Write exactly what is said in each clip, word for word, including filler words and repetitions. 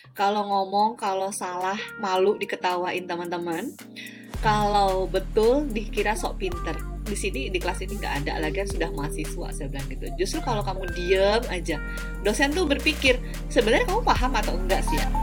Kalau ngomong, kalau salah, malu diketawain teman-teman. Kalau betul dikira sok pinter. Di sini di kelas ini nggak ada lagi, kan sudah mahasiswa, saya bilang gitu. Justru kalau kamu diem aja, dosen tuh berpikir sebenarnya kamu paham atau enggak sih ya.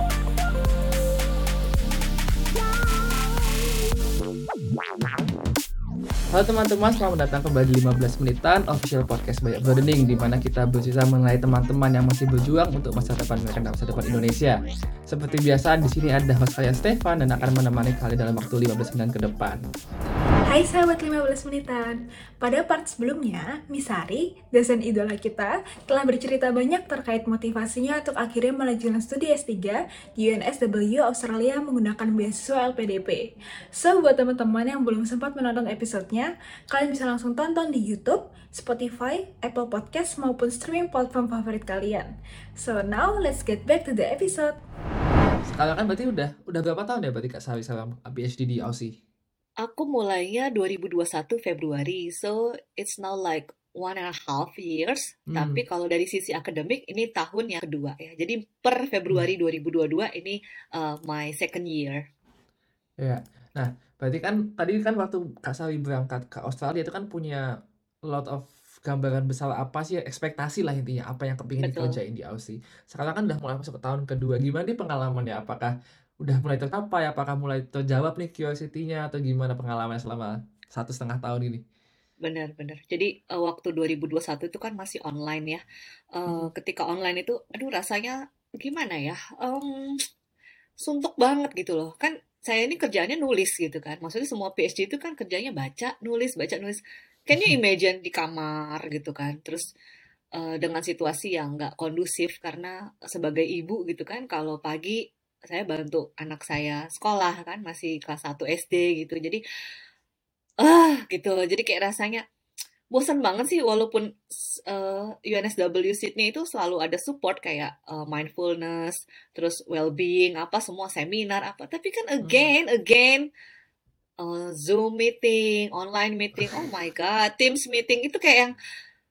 Halo teman-teman, selamat datang kembali di lima belas menitan official podcast Banyak Broadening, di mana kita bercerita mengenai teman-teman yang masih berjuang untuk masa depan mereka dan masa depan Indonesia. Seperti biasa, di sini ada host saya Stefan dan akan menemani kalian dalam waktu lima belas menit ke depan. Hai sahabat lima belas menitan, pada part sebelumnya, Misari, dosen idola kita, telah bercerita banyak terkait motivasinya untuk akhirnya melanjutkan studi S tiga di U N S W Australia menggunakan beasiswa L P D P. So, buat teman-teman yang belum sempat menonton episodenya, kalian bisa langsung tonton di YouTube, Spotify, Apple Podcast, maupun streaming platform favorit kalian. So, now let's get back to the episode. Sekarang kan berarti udah udah berapa tahun ya berarti Kak Sawi sama P H D di Aussie? Aku mulainya dua ribu dua puluh satu Februari, so it's now like one and a half years. Hmm. Tapi kalau dari sisi akademik ini tahun yang kedua ya. Jadi per Februari dua ribu dua puluh dua ini uh, my second year. Ya, nah berarti kan tadi kan waktu Kak Sawi berangkat ke Australia itu kan punya lot of gambaran besar apa sih, ekspektasi lah intinya apa yang kepingin Betul. dikerjain di Aussie. Sekarang kan udah mulai masuk ke tahun kedua, gimana nih pengalamannya? Apakah udah mulai tercapai? Apakah mulai terjawab nih curiosity-nya atau gimana pengalaman selama satu setengah tahun ini? Benar-benar. Jadi uh, waktu dua ribu dua puluh satu itu kan masih online ya. Uh, ketika online itu, aduh rasanya gimana ya? Um, suntuk banget gitu loh. Kan saya ini kerjaannya nulis gitu kan. Maksudnya semua P H D itu kan kerjanya baca, nulis, baca, nulis. Can you imagine di kamar gitu kan. Terus uh, dengan situasi yang nggak kondusif karena sebagai ibu gitu kan. Kalau pagi saya bantu anak saya sekolah kan, masih kelas satu S D gitu. Jadi, ah gitu. Jadi kayak rasanya bosan banget sih walaupun uh, U N S W Sydney itu selalu ada support kayak uh, mindfulness, terus well-being, apa semua seminar apa. Tapi kan again, again uh, Zoom meeting, online meeting, oh my god, Teams meeting itu kayak yang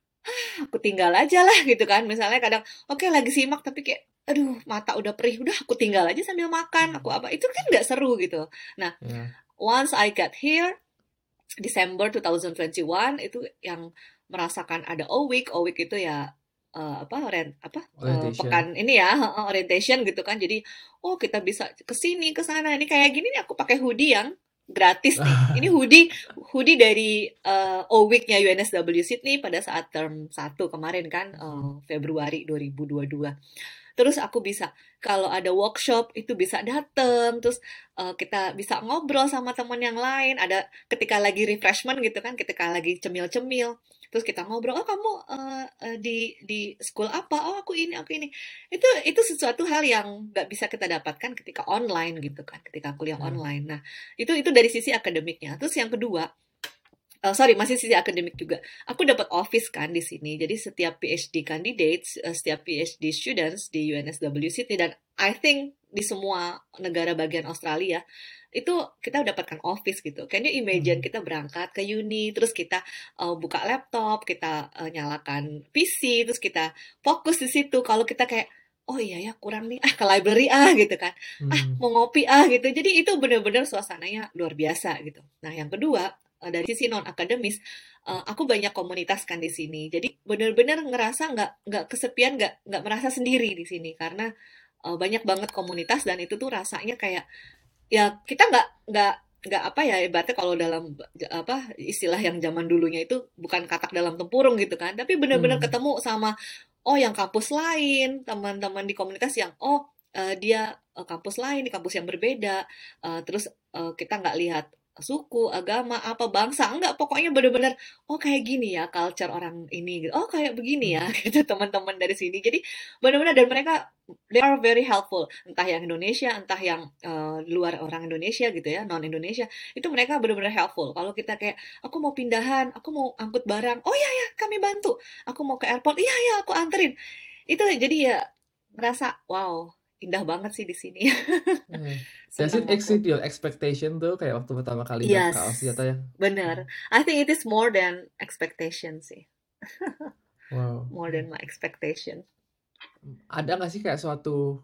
aku tinggal aja lah gitu kan. Misalnya kadang oke okay, lagi simak tapi kayak aduh mata udah perih, udah aku tinggal aja sambil makan, aku apa. Itu kan nggak seru gitu. Nah, Ya. once I got here Desember dua ribu dua puluh satu itu yang merasakan ada O week, O week itu ya uh, apa orient apa uh, Orientation. pekan ini ya uh, orientation gitu kan. Jadi oh kita bisa ke sini ke sana. Ini kayak gini nih aku pakai hoodie yang gratis nih. Ini hoodie hoodie dari uh, O week-nya U N S W Sydney pada saat term satu kemarin kan uh, Februari dua ribu dua puluh dua. Terus aku bisa kalau ada workshop itu bisa dateng, terus uh, kita bisa ngobrol sama teman yang lain. Ada ketika lagi refreshment gitu kan, ketika lagi cemil-cemil, terus kita ngobrol, oh kamu uh, uh, di di school apa? Oh aku ini aku ini. Itu itu sesuatu hal yang nggak bisa kita dapatkan ketika online gitu kan, ketika kuliah Ya. online. Nah itu itu dari sisi akademiknya. Terus yang kedua, Uh, sorry, masih sisi akademik juga. Aku dapat office kan di sini. Jadi setiap P H D candidates, uh, setiap P H D students di U N S W Sydney dan I think di semua negara bagian Australia itu kita dapatkan office gitu. Can you imagine kita berangkat ke uni, terus kita uh, buka laptop, kita uh, nyalakan P C, terus kita fokus di situ. Kalau kita kayak oh iya ya kurang nih ah ke library ah gitu kan. Ah Hmm. mau ngopi ah gitu. Jadi itu benar-benar suasananya luar biasa gitu. Nah, yang kedua uh, dari sisi non akademis uh, aku banyak komunitas kan di sini jadi benar-benar ngerasa nggak nggak kesepian nggak nggak merasa sendiri di sini karena uh, banyak banget komunitas dan itu tuh rasanya kayak ya kita nggak nggak nggak apa ya ibaratnya kalau dalam apa istilah yang zaman dulunya itu bukan katak dalam tempurung gitu kan tapi benar-benar Hmm. ketemu sama oh yang kampus lain teman-teman di komunitas yang oh uh, dia uh, kampus lain di kampus yang berbeda uh, terus uh, kita nggak lihat suku, agama, apa bangsa, enggak pokoknya bener-bener oh kayak gini ya culture orang ini gitu. Oh kayak begini ya gitu teman-teman dari sini. Jadi benar-benar dan mereka they are very helpful. Entah yang Indonesia, entah yang uh, luar orang Indonesia gitu ya, non Indonesia. Itu mereka benar-benar helpful. Kalau kita kayak aku mau pindahan, aku mau angkut barang. Oh iya ya, kami bantu. Aku mau ke airport. Iya ya, aku anterin. Itu jadi ya merasa wow, indah banget sih di sini. Eh, Does it Senang aku. exceed your expectation tuh kayak waktu pertama kali ke Yes, Aussie atau yang benar. I think it is more than expectation sih. wow. More than my expectation. Ada nggak sih kayak suatu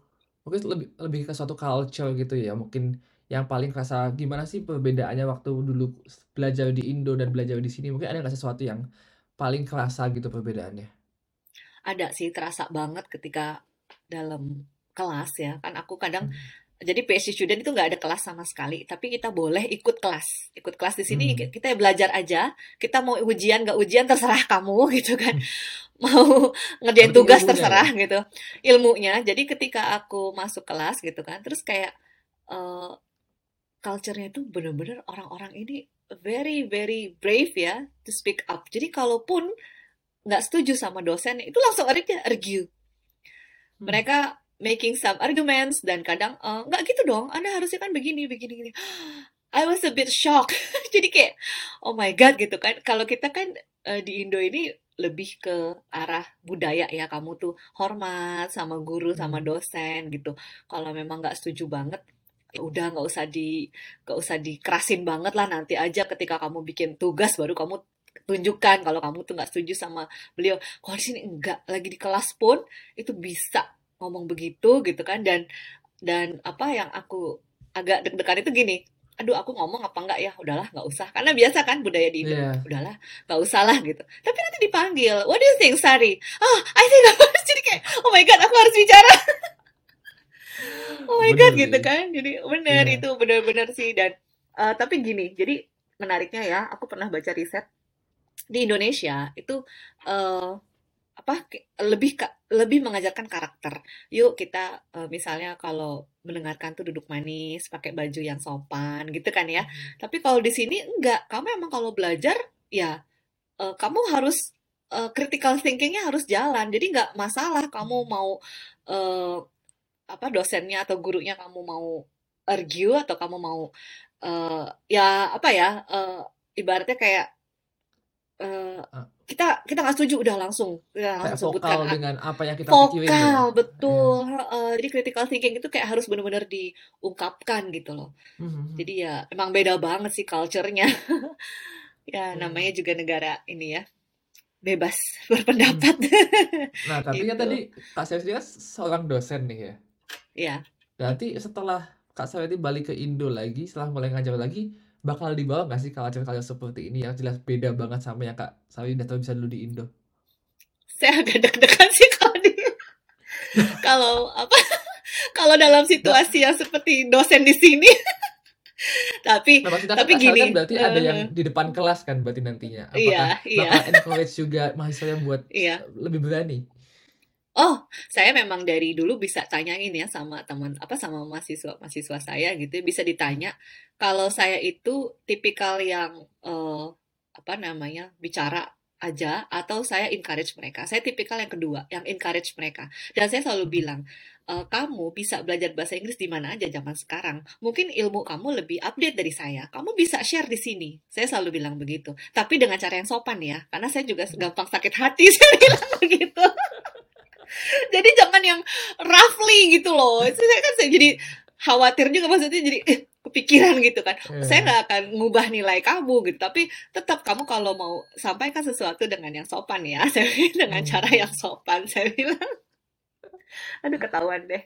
Mungkin lebih lebih ke suatu culture gitu ya, mungkin yang paling kerasa gimana sih perbedaannya waktu dulu belajar di Indo dan belajar di sini? Mungkin ada nggak sesuatu yang paling kerasa gitu perbedaannya? Ada sih, terasa banget ketika dalam kelas ya. Kan aku kadang Mhm. jadi P H D student itu nggak ada kelas sama sekali, tapi kita boleh ikut kelas. Ikut kelas di sini Mhm. kita belajar aja. Kita mau ujian nggak ujian terserah kamu gitu kan. Mau Yang ngerjain penting tugas ilmunya ya? terserah gitu. Ilmunya. Jadi ketika aku masuk kelas gitu kan, terus kayak eh, culture-nya itu bener-bener orang-orang ini very very brave ya to speak up. Jadi kalaupun nggak setuju sama dosen itu langsung argue, argue. Mmm. Mereka making some arguments dan kadang eh, nggak gitu dong, Anda harusnya kan begini begini gini. I was a bit shocked. Jadi kayak oh my god gitu kan. Kalau kita kan eh, di Indo ini lebih ke arah budaya ya, kamu tuh hormat sama guru sama Mhm. dosen gitu. Kalau memang nggak setuju banget ya udah nggak usah di nggak usah dikerasin banget lah, nanti aja ketika kamu bikin tugas baru kamu tunjukkan kalau kamu tuh nggak setuju sama beliau. Kalau di sini enggak, lagi di kelas pun itu bisa ngomong begitu gitu kan. dan dan apa yang aku agak deg-degan itu gini, aduh aku ngomong apa enggak ya, udahlah nggak usah, karena biasa kan budaya di Indo, Iya. udahlah nggak usah lah gitu. Tapi nanti dipanggil, what do you think Sari? Ah, I think harus, jadi kayak oh my god aku harus bicara. Oh my god Bener gitu sih. kan, jadi bener Iya. itu bener-bener sih. Dan eh, tapi gini, jadi menariknya ya, aku pernah baca riset di Indonesia itu eh, apa ke- lebih ka- lebih mengajarkan karakter. Yuk kita eh, misalnya kalau mendengarkan tuh duduk manis, pakai baju yang sopan gitu kan ya. Mhm. Tapi kalau di sini enggak, kamu emang kalau belajar ya eh, kamu harus eh, critical thinkingnya harus jalan. Jadi nggak masalah kamu Mhm. mau eh, apa dosennya atau gurunya kamu mau argue atau kamu mau eh, ya apa ya eh, ibaratnya kayak eh, Eee, kita kita nggak setuju udah langsung kita kayak langsung vokal sebutkan ah, dengan apa yang kita pikirin ya? vokal Iya. betul. Heeh. Jadi critical thinking itu kayak harus benar-benar diungkapkan gitu loh. Mhm mhm. Jadi ya emang beda banget sih culture-nya. Ya namanya Iya. juga negara ini ya bebas Mhm. berpendapat. Nah, tapi kan Gitu. tadi Kak Selvi kan seorang dosen nih ya. Ya. Berarti setelah Kak Selvi balik ke Indo lagi, setelah mulai ngajar lagi, bakal dibawa nggak sih culture-culture seperti ini yang jelas beda banget sama yang Kak Selvi udah tahu bisa dulu di Indo? Saya agak deg-degan sih kalau di kalau apa kalau dalam Nggak, situasi yang seperti dosen di sini. Tapi nah maksudnya kan tapi Kak Selvi gini, kan berarti ada yang eh, di depan kelas kan berarti nantinya. iya, Apakah iya, bakal encourage juga mahasiswanya buat iya. lebih berani? Oh, saya memang dari dulu bisa tanyain ya sama teman apa sama mahasiswa-mahasiswa saya gitu ya, bisa ditanya kalau saya itu tipikal yang eh, apa namanya bicara aja atau saya encourage mereka. Saya tipikal yang kedua, yang encourage mereka. Dan saya selalu Mhm. bilang, "Eh, kamu bisa belajar bahasa Inggris di mana aja zaman sekarang. Mungkin ilmu kamu lebih update dari saya. Kamu bisa share di sini." Saya selalu bilang begitu. Tapi dengan cara yang sopan ya, karena saya juga gampang sakit hati saya bilang begitu. Jadi jangan yang roughly gitu loh. Itu saya kan saya jadi khawatir juga, maksudnya jadi eh, kepikiran gitu kan. Saya Iya. nggak akan ngubah nilai kamu gitu, tapi tetap kamu kalau mau sampaikan sesuatu dengan yang sopan ya, saya bilang dengan cara Mhm. yang sopan, saya bilang. Aduh ketahuan deh,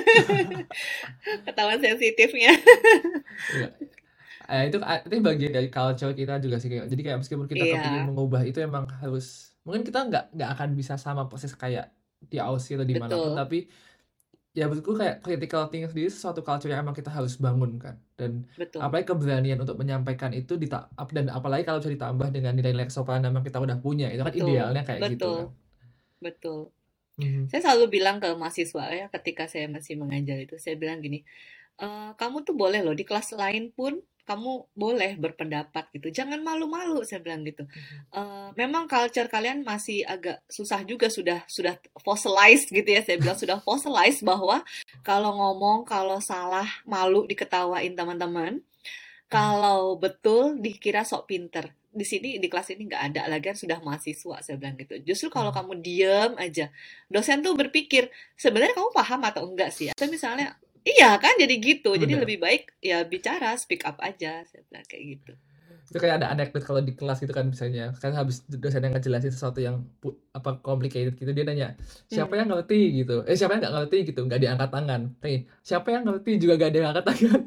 ketahuan sensitifnya. Iya. Eh, itu ah, itu bagian dari culture kita juga sih kayak jadi kayak meskipun kita kepingin Iya, mengubah itu emang harus mungkin kita nggak nggak akan bisa sama persis kayak di Aussie atau dimanapun betul, tapi ya menurutku kayak critical thinking sendiri sesuatu culture yang emang kita harus bangun kan dan betul, apalagi keberanian untuk menyampaikan itu dita- ap- dan apalagi kalau bisa ditambah dengan nilai-nilai kesopanan yang emang kita udah punya itu kan betul, idealnya kayak gitu kan. betul, betul. Mhm. Saya selalu bilang ke mahasiswa ya ketika saya masih mengajar itu, saya bilang gini, "Eh, kamu tuh boleh loh di kelas lain pun kamu boleh berpendapat gitu. Jangan malu-malu," saya bilang gitu. Mhm. Eh, memang culture kalian masih agak susah juga, sudah sudah fossilized gitu ya. Saya bilang sudah fossilized bahwa kalau ngomong kalau salah malu diketawain teman-teman, Mhm. kalau betul dikira sok pinter. Di sini di kelas ini nggak ada lagi kan sudah mahasiswa, saya bilang gitu. Justru kalau Mhm. kamu diem aja, dosen tuh berpikir sebenarnya kamu paham atau enggak sih? Atau misalnya iya kan jadi gitu. Jadi Bener. lebih baik ya bicara, speak up aja, saya bilang kayak gitu. Itu kayak ada anekdot kalau di kelas gitu kan misalnya, kan habis dosen yang ngejelasin sesuatu yang pu- apa complicated gitu, dia nanya siapa yang Hmm. ngerti gitu, eh siapa yang nggak ngerti gitu, nggak diangkat tangan. Nih siapa yang ngerti juga nggak diangkat tangan.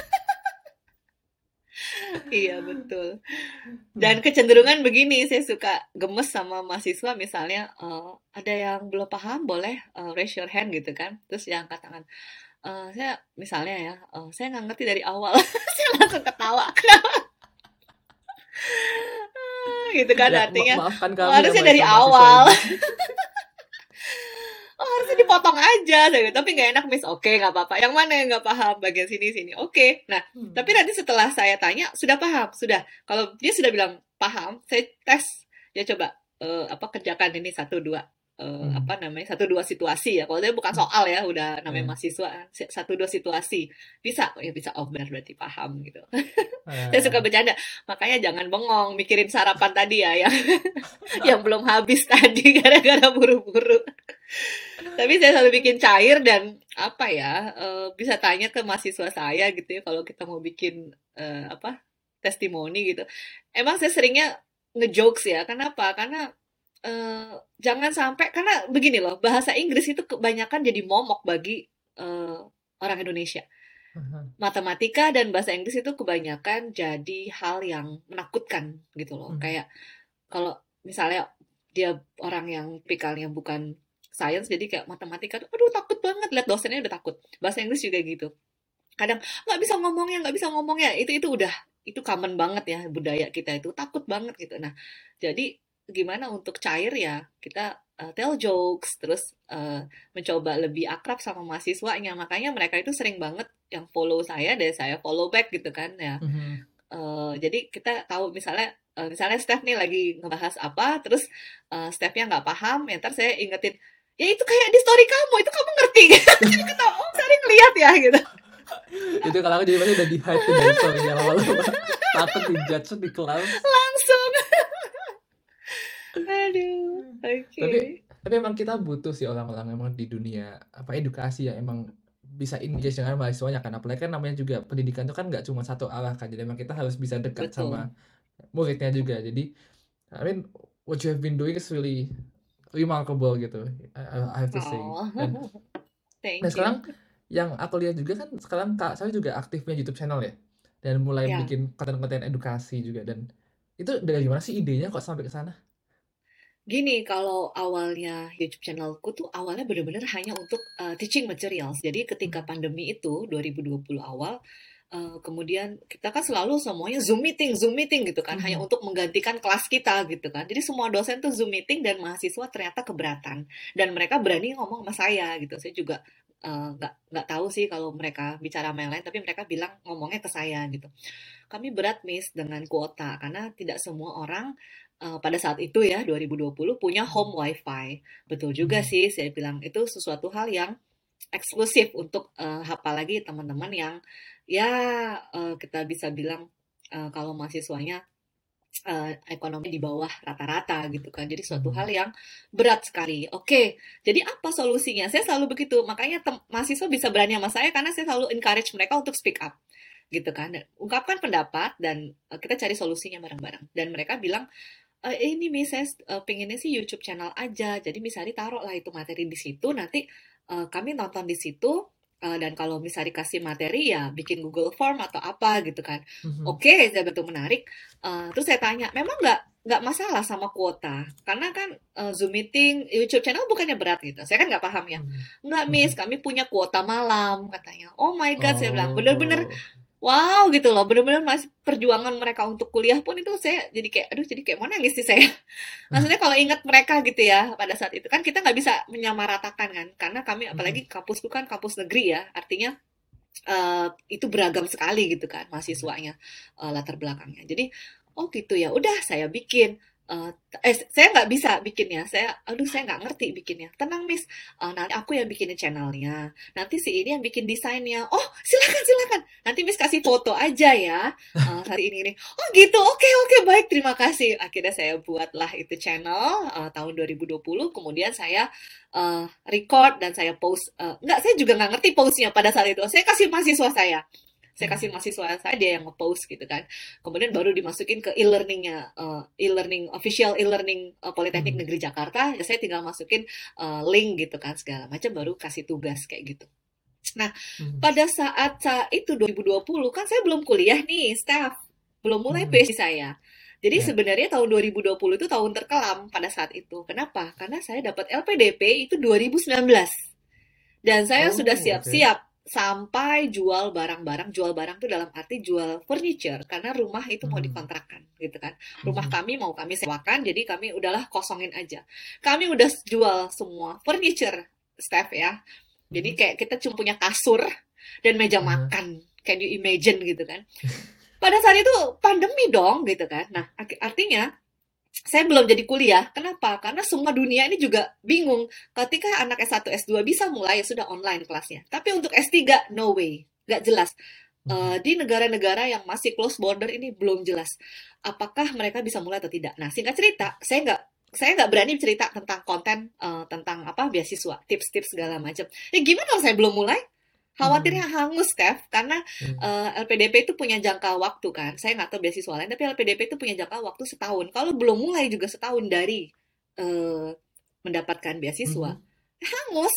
Iya, betul. Dan Hmm. kecenderungan begini, saya suka gemes sama mahasiswa misalnya eh, ada yang belum paham boleh eh, raise your hand gitu kan. Terus dia angkat tangan. Eh, saya misalnya ya, eh, saya nggak ngerti dari awal. Saya langsung ketawa. Gitu kan Ya ma- artinya. maafkan Oh, kami ya harusnya dari mahasiswa-mahasiswa awal. ini. Oh, harusnya dipotong aja. Saya bilang, tapi nggak enak, Miss. Oke, nggak apa-apa. Yang mana yang nggak paham? Bagian sini, sini. Oke. Nah, tapi Hmm. nanti setelah saya tanya, sudah paham? Sudah. Kalau dia sudah bilang paham, saya tes. Ya coba, eh, apa kerjakan ini satu, dua. Eh, Hmm. apa namanya? Satu, dua situasi ya. Kalau dia bukan soal ya, udah namanya Ya. mahasiswa. Satu, dua situasi. Bisa. Oh, ya bisa. Oh, benar berarti paham gitu. Saya Eh, suka bercanda. Makanya jangan bengong. Mikirin sarapan tadi ya. Yang, yang belum habis tadi gara-gara buru-buru. Tapi saya selalu bikin cair dan apa ya, eh, bisa tanya ke mahasiswa saya gitu ya kalau kita mau bikin eh, apa testimoni gitu. Emang saya seringnya ngejokes ya. Kenapa? Karena eh, jangan sampai karena begini loh, bahasa Inggris itu kebanyakan jadi momok bagi eh, orang Indonesia. Matematika dan bahasa Inggris itu kebanyakan jadi hal yang menakutkan gitu loh. hmm. Kayak kalau misalnya dia orang yang tipikalnya bukan science jadi kayak matematika tuh aduh takut banget lihat dosennya udah takut, bahasa Inggris juga gitu kadang nggak bisa ngomongnya nggak bisa ngomongnya itu itu udah itu common banget ya budaya kita itu takut banget gitu. Nah jadi gimana untuk cair ya kita uh, tell jokes terus uh, mencoba lebih akrab sama mahasiswanya, makanya mereka itu sering banget yang follow saya dan saya follow back gitu kan ya. Hmm. Eh, jadi kita tahu misalnya eh, misalnya Steph nih lagi ngebahas apa, terus eh, Stephnya nggak paham, ya ntar saya ingetin, ya itu kayak di story kamu, itu kamu ngerti. Jadi kita oh sering lihat ya gitu. Itu kalau aku jadi pasti udah di hide tuh dari story-nya lama-lama. Takut di judge di kelas. Langsung. Aduh, oke. Tapi tapi emang kita butuh sih orang-orang emang di dunia apa edukasi yang emang bisa engage dengan mahasiswanya kan, apalagi kan namanya juga pendidikan itu kan nggak cuma satu arah kan, jadi emang kita harus bisa dekat sama Betul. muridnya juga. Jadi I mean what you have been doing is really remarkable gitu, I, I have to say. Oh, Dan thank nah you. sekarang yang aku lihat juga kan sekarang Kak saya juga aktifnya YouTube channel ya, dan mulai Ya. bikin konten-konten edukasi juga. Dan itu dari gimana sih idenya kok sampai ke sana? Gini, kalau awalnya YouTube channelku tuh awalnya benar-benar hanya untuk uh, teaching materials. Jadi ketika pandemi itu dua ribu dua puluh awal, uh, kemudian kita kan selalu semuanya Zoom meeting, Zoom meeting gitu kan, hanya Mhm. untuk menggantikan kelas kita gitu kan. Jadi semua dosen tuh Zoom meeting dan mahasiswa ternyata keberatan. Dan mereka berani ngomong sama saya gitu. Saya juga uh, nggak nggak tahu sih kalau mereka bicara sama yang lain, tapi mereka bilang ngomongnya ke saya gitu. Kami berat Miss dengan kuota karena tidak semua orang uh, pada saat itu ya dua ribu dua puluh punya home wifi. Betul juga Mhm. sih saya bilang itu sesuatu hal yang eksklusif untuk uh, apalagi teman-teman yang ya uh, kita bisa bilang uh, kalau mahasiswanya uh, ekonomi di bawah rata-rata gitu kan. Jadi suatu Mhm. hal yang berat sekali. Oke, jadi apa solusinya? Saya selalu begitu. Makanya tem- mahasiswa bisa berani sama saya karena saya selalu encourage mereka untuk speak up gitu kan. Dan ungkapkan pendapat dan uh, kita cari solusinya bareng-bareng. Dan mereka bilang, "Eh, ini Miss, saya uh, pengennya sih YouTube channel aja. Jadi misalnya taruh lah itu materi di situ, nanti uh, kami nonton di situ. Uh, dan kalau misalnya dikasih materi ya bikin Google Form atau apa gitu kan." Mhm. Oke, saya betul menarik. Uh, terus saya tanya, memang nggak nggak masalah sama kuota? Karena kan uh, Zoom meeting, YouTube channel bukannya berat gitu. Saya kan nggak paham ya. Nggak Miss, kami punya kuota malam katanya. Oh my God, saya bilang bener-bener Oh. wow gitu loh, bener-bener masih perjuangan mereka untuk kuliah pun itu saya jadi kayak, aduh jadi kayak mau nangis sih saya. Maksudnya kalau ingat mereka gitu ya, pada saat itu kan kita nggak bisa menyamaratakan kan, karena kami apalagi kampusku kan kampus negeri ya, artinya uh, itu beragam sekali gitu kan mahasiswanya, uh, latar belakangnya. Jadi oh gitu ya, udah saya bikin. Uh, eh saya nggak bisa bikinnya, saya aduh saya nggak ngerti bikinnya. Tenang Miss, uh, nanti aku yang bikinin channelnya, nanti si ini yang bikin desainnya. Oh silakan silakan, nanti Miss kasih foto aja ya uh, hari ini ini. Oh gitu, oke oke baik terima kasih. Akhirnya saya buatlah itu channel uh, tahun dua ribu dua puluh, kemudian saya uh, record dan saya post. Uh, nggak, saya juga nggak ngerti postnya pada saat itu. Saya kasih mahasiswa saya. Saya kasih mahasiswa saya, dia yang nge-post gitu kan. Kemudian baru dimasukin ke e-learningnya, uh, e-learning official e-learning uh, Politeknik Hmm. Negeri Jakarta. Ya saya tinggal masukin uh, link gitu kan segala macam, baru kasih tugas kayak gitu. Nah, Hmm. pada saat saat itu dua ribu dua puluh kan saya belum kuliah nih, staff. Belum mulai Hmm. P H D saya. Jadi Ya. sebenarnya tahun dua ribu dua puluh itu tahun terkelam pada saat itu. Kenapa? Karena saya dapat L P D P itu dua ribu sembilan belas. Dan saya Oh, sudah oke. siap-siap sampai jual barang-barang. Jual barang itu dalam arti jual furniture, karena rumah itu mau Hmm. dikontrakkan gitu kan. Rumah Hmm. kami mau kami sewakan, jadi kami udahlah kosongin aja. Kami udah jual semua furniture, staff ya. Jadi Hmm. kayak kita cuma punya kasur dan meja Aha. makan. Can you imagine gitu kan? Pada saat itu pandemi dong gitu kan. Nah, arti- artinya saya belum jadi kuliah. Kenapa? Karena semua dunia ini juga bingung. Ketika anak S satu, S dua bisa mulai, ya sudah online kelasnya. Tapi untuk S tiga, no way. Nggak jelas. Hmm. Eh, di negara-negara yang masih close border ini belum jelas. Apakah mereka bisa mulai atau tidak. Nah, singkat cerita, saya nggak saya nggak berani cerita tentang konten, eh, tentang apa beasiswa, tips-tips segala macam. Ya gimana kalau saya belum mulai? Khawatirnya hangus, Steph, karena Hmm. eh, L P D P itu punya jangka waktu kan. Saya nggak tahu beasiswa lain, tapi L P D P itu punya jangka waktu setahun. Kalau belum mulai juga setahun dari eh, mendapatkan beasiswa, Hmm. hangus.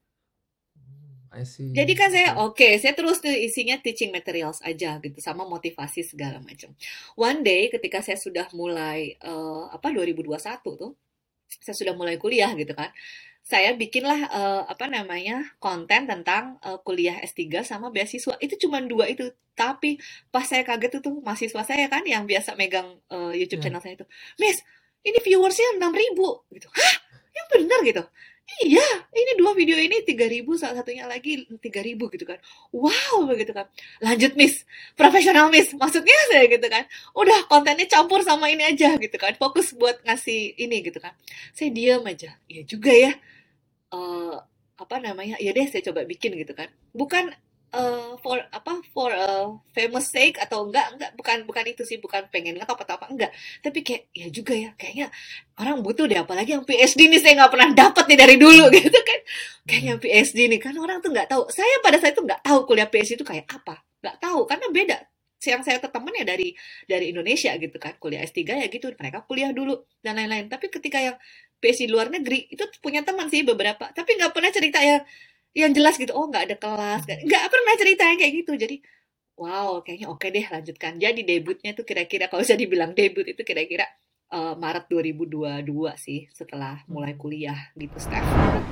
I see. Jadi kan saya, Oke. oke, saya terus tuh isinya teaching materials aja gitu, sama motivasi segala macam. One day ketika saya sudah mulai, eh, apa, dua ribu dua puluh satu tuh, saya sudah mulai kuliah gitu kan. Saya bikinlah eh, apa namanya konten tentang eh, kuliah S tiga sama beasiswa. Itu cuma dua itu. Tapi pas saya kaget itu mahasiswa saya kan yang biasa megang eh, YouTube Ya. channel saya itu, Miss, ini viewersnya enam ribu gitu. Hah? Yang benar gitu? Iya, ini dua video ini tiga ribu, salah satunya lagi tiga ribu gitu kan. Wow, begitu kan. Lanjut, Miss. Profesional, Miss. Maksudnya saya gitu kan. Udah kontennya campur sama ini aja gitu kan. Fokus buat ngasih ini gitu kan. Saya diam aja. Iya juga ya. Eh, apa namanya? Ya deh, saya coba bikin gitu kan. Bukan eh, for apa for a famous sake atau enggak enggak bukan bukan itu sih, bukan pengen ngetop atau apa enggak, tapi kayak ya juga ya, kayaknya orang butuh deh, apalagi yang P H D nih, saya nggak pernah dapat nih dari dulu gitu kan. Kayaknya P H D nih kan orang tuh nggak tahu. Saya pada saat itu nggak tahu kuliah P H D itu kayak apa, nggak tahu karena beda. Yang saya temen ya dari dari Indonesia gitu kan, kuliah S tiga ya gitu, mereka kuliah dulu dan lain-lain. Tapi ketika yang P H D luar negeri itu punya teman sih beberapa, tapi nggak pernah cerita ya yang jelas gitu. Oh, nggak ada kelas, nggak nggak pernah cerita yang kayak gitu. Jadi wow, kayaknya oke deh, lanjutkan. Jadi debutnya tuh kira-kira, kalau bisa dibilang debut itu kira-kira eh, Maret dua ribu dua puluh dua sih, setelah mulai kuliah gitu, Steph.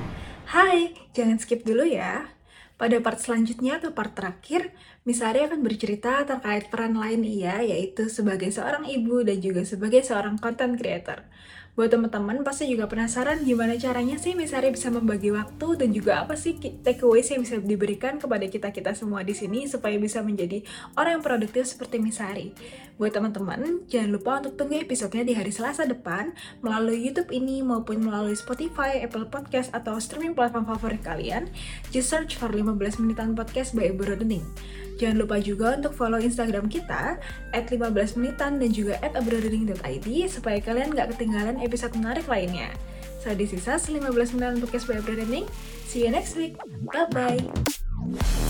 Hai, jangan skip dulu ya. Pada part selanjutnya atau part terakhir, Miss Ari akan bercerita terkait peran lain ia, yaitu sebagai seorang ibu dan juga sebagai seorang content creator. Buat teman-teman pasti juga penasaran gimana caranya sih Miss Ari bisa membagi waktu dan juga apa sih takeaways yang bisa diberikan kepada kita-kita semua di sini supaya bisa menjadi orang yang produktif seperti Miss Ari. Buat teman-teman, jangan lupa untuk tunggu episodenya di hari Selasa depan melalui YouTube ini maupun melalui Spotify, Apple Podcast, atau streaming platform favorit kalian. Just search for lima belas menitan podcast by Broadening. Jangan lupa juga untuk follow Instagram kita at lima belas menitan dan juga at abroadening dot i d supaya kalian gak ketinggalan episode menarik lainnya. So this is us lima belas menitan podcast by Broadening. See you next week. Bye-bye.